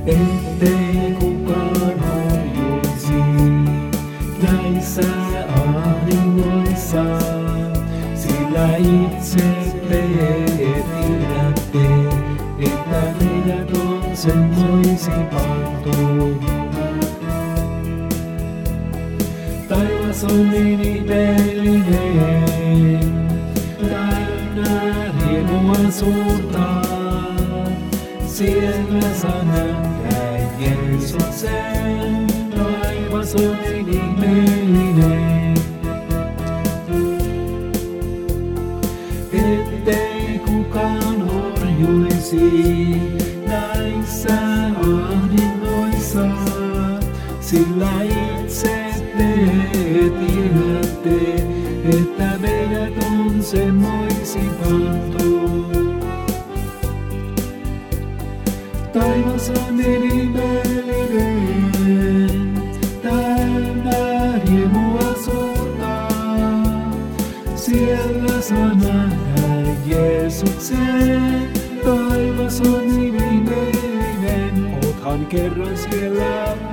ettei kukaan horjuisi näissä ahdingoissa, sillä itse te tiedätte, että meidät on semmoisiin pantu. Taivas on niin ihmeellinen, täynnä riemua suurta. Siellä saa nähdä Jeesuksen, taivas on niin ihmeellinen. Ettei kukaan horjuisi näissä ahdingoissa, sillä itse te tiedätte, että meidät on semmoisiin pantu. Taivas on niin ihmeellinen, täynnä riemua suurta. Siellä saa nähdä Jeesuksen, taivas on niin ihmeellinen. Oothan kerran siellä